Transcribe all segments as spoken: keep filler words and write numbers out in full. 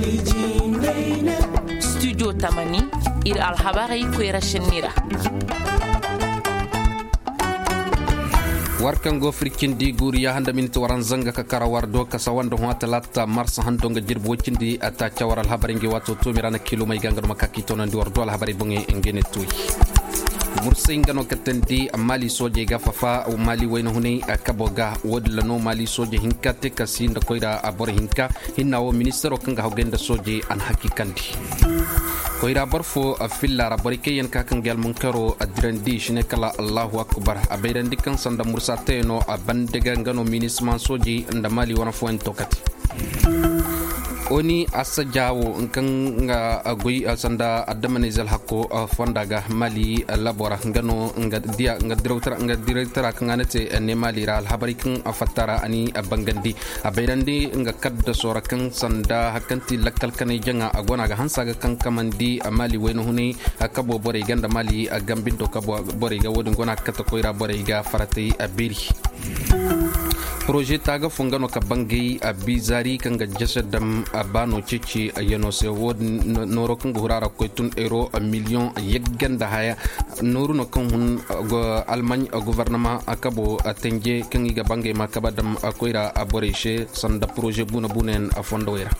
studio tamani ir alhabarai kwera shinira warkan go frikin di guri ya handa minti waran zanga ka karawar do ka sawanda ho talata mars hando nga jirbo wocindi ata cawaral habaringi wato to mirana kilo may gangar makaki to nan di war do habari bungi ngene tuy mursinga no katendi mali soje ga fafa o mali wayno huni akaboga wodla no mali soje hinka te kasinda koira abor hinka hinna o ministero kanga hogenda soje an hakikandi koira barfo filla rabarike yen ka kan gal munkaro adirandi shine kala Allahu akbar abayrandi kan sanda mursa teno abandega ngano ministman soje nda mali wana fo en tokati oni asa jawo kan nga goyi sanda adamane zal hakko fondaga mali labora ngano nga dia nga director nga director kan anate ne mali ral habari kan afatara ani abangandi abayrandi nga kadda sora kan sanda hakanti lakkal kan janga agona ga hansaga kan kamandi mali weno huni akabo bore ganda mali agambindo kabo bore ga wodin gona kata koira bore ga farati abiri projet taga fungano ka bangi abizari kan ga jasadam abano cici ayano se wod noro kan gurara ko tun euro a million yegganda haya noru no kan hun alman gouvernement akabo atenje kan ga bangi makabadam akoira aboreshe sanda projet buna bunen afondo wera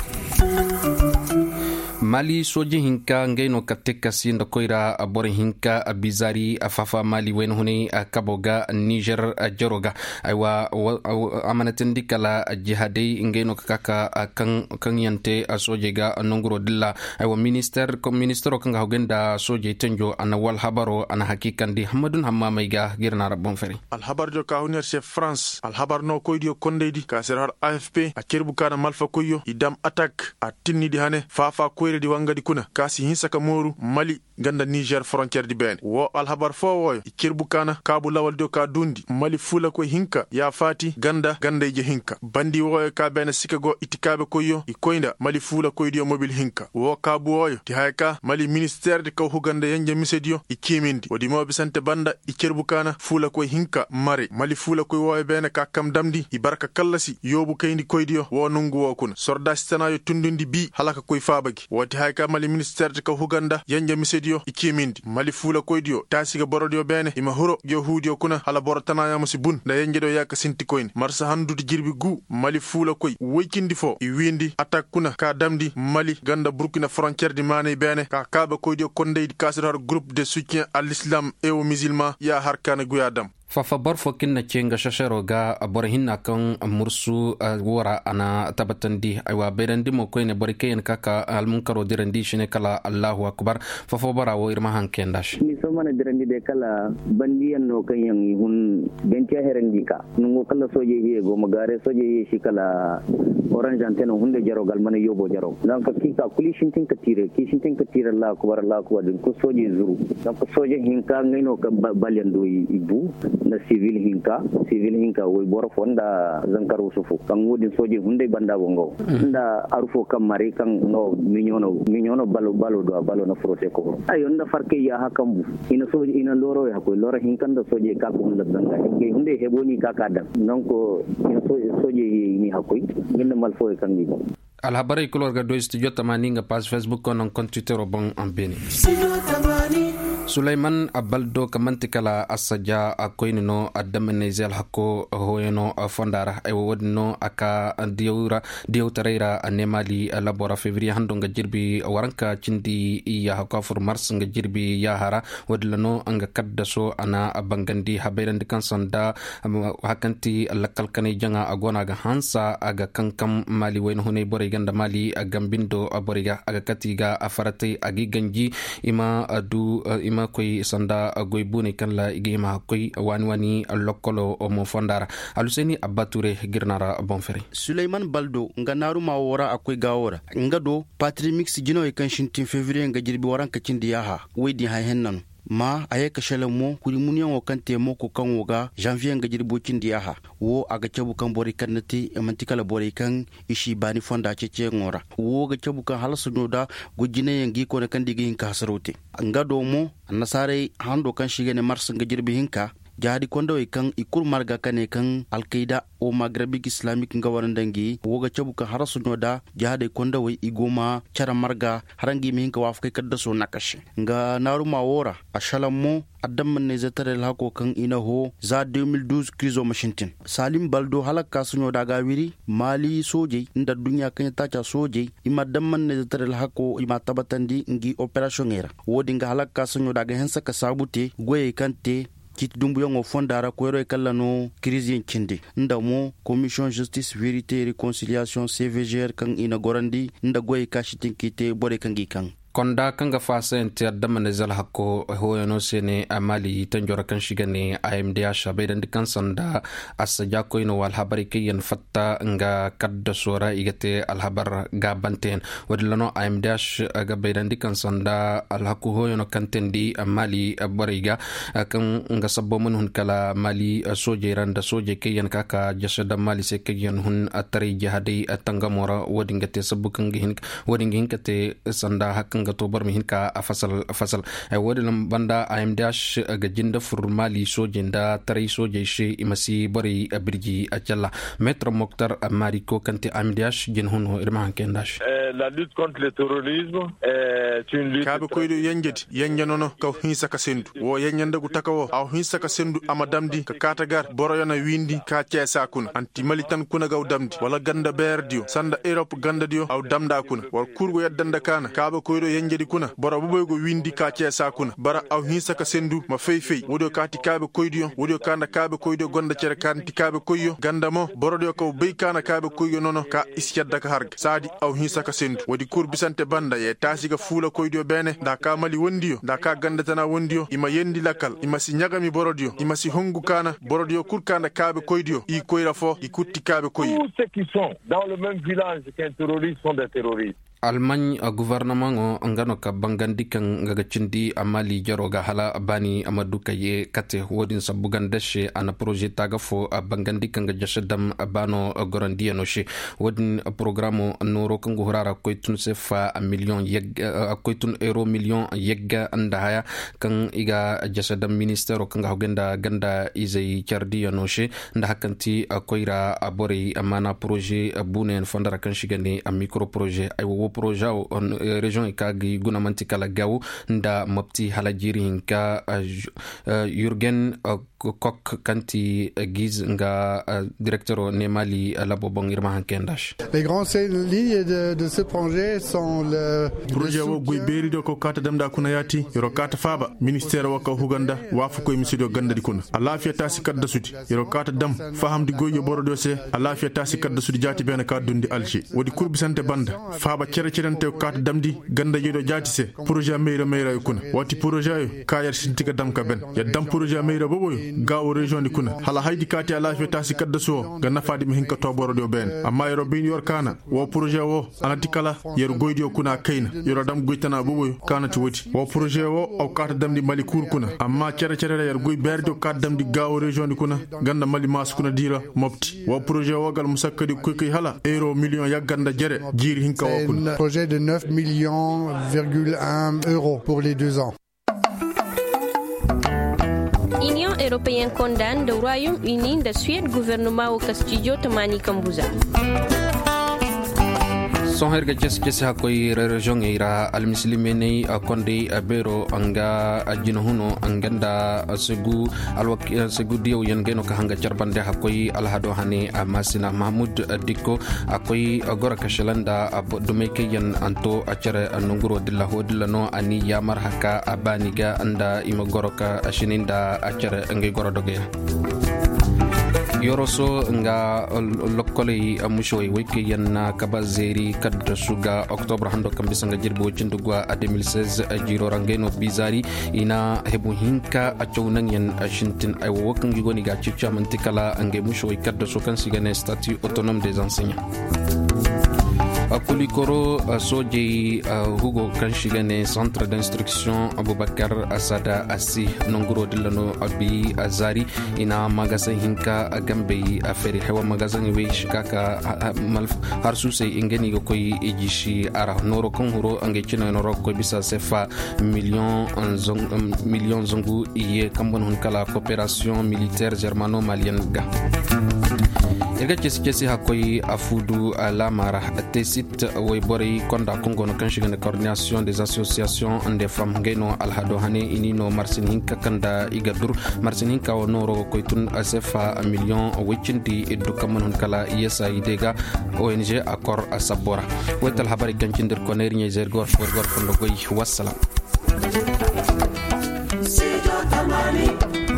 mali soji hinka ngeno kateka sinda koira abore hinka abizari afafa mali wen huni akaboga niger jaroga aywa amanatin dikala jihadai ngeno kaka kan kan yante soje ga nonguro dilla aywa minister ko ministero kan hogenda soje tenjo anawal habaro ana hakikan di hamadun hamma mai ga girna rabon fere al habar jo ka hunir chef france al habar no koydio kondedi ka serar A F P a kerbu kana malfa koyo idam attack a tinni di hane fafa koyre di wangadi kuna kasi hinsaka moru mali ganda niger frontière di ben wo alhabar fo wo ikirbu kana kabu lawal do ka dundi mali fula ko hinka ya fati ganda ganda je hinka bandi wo ka ben sikago itikabe koyo ikoinda mali fula ko dio mobile hinka wo kabu wo ti hayka mali ministère de ko huganda yanje misedio ikimindi wodi mo bisante banda ikirbu kana fula ko hinka mari mali fula ko wo ben ka kam damdi ibarka kallasi yobu kayndi koydio wo nungu wo kuna sorda stanayo tundundi bi halaka koy fabagi woti hayka mali ministère de ko huganda yanje misedio ikimindi mali fula koydio tasiga borodio bene ima huro jo huudio kuna hala borotana ya musibun da yengedo yaka sinti koyni marsa handude jirbi gu mali fula koy woykindi fo i windi attaque kuna ka damdi mali ganda burkina frontière di mane bene ka kaba koydio konde di kasar groupe de soutien à l'islam et aux musulmans ya harkana guyadam fafa barfo kinna cenga shasharo ga borhinna kan mursu wora ana tabatandi aywa berandi mo koyne borikeyen kaka almunkaro dirandi shine kala Allahu akbar fafa bara wo irma hankendash ni so mana dirandi de kala bandiyan no kan yang hun benti herendi ka nungo kala soje he go magare soje he shi kala orange anteno hunde jarogal mana yobo jaro dan ka kika kuli shintin ka tire ki shintin ka tire Allah akbar Allah akbar din ko soje zuru dan ko soje hinka ngaino ka balyando ibu na civil hinka civil hinka woy boro fonda zankaru sufu kan wodin soje hunde banda gongo nda arfo kam mari kan no minyono minyono balo balo do balo na frote ko ayo nda farke ya hakambu ina soje ina loro ya ko loro hinkan da soje ka ko nda danga ke hunde heboni ka kada donc ina soje ni hakoy nginda mal fo kan ni alhabari kulor ga do studio tamani nga page facebook on compte twitter bon ambeni Sulaiman Abaldo kamantikala asaja akoinino adamene zel hako hoyeno fondara ay wodno aka diura diutareira anemali labora fevrier hando nga jirbi waranka cindi ya hako for mars nga jirbi ya hara wodlano anga kadda so ana bangandi haberandi kansanda hakanti lakal kane janga agona ga hansa aga kankam mali wen hone bore ganda mali agambindo aboriga aga katiga afarate agi ganji ima adu ima koy sanda goy buni kan la igema koy wani wani lokolo o mo fondara aluseni abature girnara bonfere Suleiman Baldo nga naru ma wora akoy gawora nga do Patrimix jino e kan shintin février nga jirbi waran ka cindi yaha wedi ha hennan ma aye ka shalamo kuri muniyan wakan temo ko kan woga janvier nga jirbo cindi yaha wo aga cabu kan bori kannati e mantikala bori kan ishi bani fonda cece ngora wo ga cabu kan halasu noda gujine yangi ko na kan digi hinka hasarote nga do mo nasare hando kan shige ne mars nga jirbi hinka jihadi kondo kan ikur marga kane kan alqaida o maghrebic islamic nga waran dangi woga chabu kan harasu noda jihadi kondo wai igoma cara marga harangi mi hinka wafkai kadda so nakashi nga naru mawora ashalammo adam ne zatare lako kan ina ho za deux mille douze krizo mashintin salim baldo halaka sunyo daga wiri mali soje inda dunya kan ta soje ima damman ne zatare lako ima tabatandi ngi operation era wodi nga halaka sunyo daga hensa ka sabute goye kante kit dumbu yongo fondara ko ero kala no crise kindi nda mo commission justice vérité et réconciliation C V G R kan ina gorandi nda goye kashitin kite bore kan gi kan konda kanga fasa ente adamane zal hakko hoyono sene amali tanjora kan shigane A M D H baydan dikan sanda asja ko ino wal habari kayen fatta nga kadda sora igate al habar gabanten wadlano A M D H aga baydan dikan sanda al hakko hoyono kantendi amali bariga kan nga sabbo mun hun kala mali soje randa soje kayen kaka jasada mali se kayen hun atari jihadi atangamora wadingate sabbu kan gihin wadingin kate sanda hakkan ga tobar mihin ka a fasal fasal ay wodin banda A M D H ga jinda furmali sojin da tare soje shi imasi bari a birji a jalla maître Mokhtar Mariko kante A M D H jin hunno irma hanken dash la lutte contre le terrorisme est une lutte kabe koydo yanjeti yanjanono ka hinsa ka sendu wo yanjanda gu takawo aw hinsa ka sendu amadamdi ka katagar boroyona windi ka ciesa kun anti malitan kuna gaw damdi wala ganda berdio sanda Europe ganda dio aw damda kuna war kurgo yaddanda kana kabe koydo yanjedi kuna boro boboygo windi ka ciesa kuna bara aw hinsa ka sendu ma fey fey wodo kati kabe koydo wodo kanda kabe koydo gonda cere kanti kabe koyyo ganda mo borodo ko bey kana kabe koyyo nono ka isyadda ka harga sadi aw hinsa ka sendu wodi kur bisante banda ye tasiga fula koydo bene da ka mali wondiyo da ka ganda tana wondiyo ima yendi lakal ima si nyagami borodio ima si hongu kana borodio kur kana kabe koydo i koyra fo i kutti kabe koyyo tous ceux qui sont dans le même village qu'un terroriste sont des terroristes. Almagne a gouvernement o ngano ka bangandi kan ngaga cindi amali jaroga hala bani amadu kaye kate wodin sabugan dashe ana projet taga fo bangandi kan ga jashadam bano gorandi no she wodin programo noro kan gurara koytun sefa a million yeg koytun euro million yegga anda haya kan iga jashadam ministero kan ga ganda ganda izai chardi no she nda hakanti koyra abori amana projet bunen fondara kan shigane a micro projet ay wo projet on région ikagi gunamanti kala gaw nda mapti halajiri ka Jürgen Kok kanti giz nga directeur nemali labo bongirma hankendash. Les grandes lignes de, de ce projet sont le projet wo goy beri do ko kata damda kuna yati yoro kata faba ministère waka huganda wafu ko misido ganda di kuna alafiya tasi kadda sudi yoro kata dam faham di goyo borodo se alafiya tasi kadda sudi jati bena ka dundi alji wodi kurbi sante banda faba cere cerante kata damdi ganda yedo jati se projet meira meira kuna wati projet kayar sintika dam ka ben ya dam projet meira boboyo gawo region di kuna hala haydi kati alafiya tasi kadda so ganna fadi mi hinka to borodo ben amma yoro bin yor kana wo projet wo anati kala yero goydio kuna kayna yoro dam goytana boboyo kana ti woti wo projet wo o kata damdi mali kur kuna amma cere cere yer goy berdo kata damdi gawo region di kuna ganda mali mas kuna dira mopti wo projet wo gal musakkadi koy koy hala euro million yaganda jere jiri hinka wo kuna projet de neuf millions virgule un euros pour les deux ans. Union européenne condamne le Royaume-Uni de Suède gouvernement au Castillo Tamani Kambuza. son herga jes jes hakoy region ira al muslimeni konde abero anga ajino huno anganda segu alwak segu diw yen geno ka hanga charbande hakoy alhado hane amasina mahmud dikko akoy agora kashalanda abdumeke yen anto acere nunguro dilla hodilano ani yamar haka abaniga anda imagoroka ashininda acere ngi gorodoge yoroso nga lokole amushoy weke yanna kabazeri kadda suga octobre hando kambisa nga jirbo cindugwa a deux mille seize jiro rangeno bizari ina hebu hinka achownan yan shintin ay wokan goni ga chicha mantikala ange mushoy kadda sukan sigane statut autonome des enseignants. Kulikoro soje Hugo Kanshigane centre d'instruction Abubakar Asada Asi Nonguro Dilano Abi Azari ina magasin hinka Gambe aferi hewa magasin we shikaka malf harsuse ingeni go koy ejishi ara noro konhuro angechino noro ko bisa sefa million zong million zongu iye kambon hun kala coopération militaire germano malienne ga Ega kesi kesi hakoy afudu lamara tesit waybori konda kongo no kanshigane coordination des associations des femmes ngeno alhado hane inino marsin hinka kanda igadur marsin hinka onoro koytun asefa million wechindi edu kamon kala yesa idega O N G akor asabora wetal habari kancindir koneri nye zergor forgor kondo goy wassalam.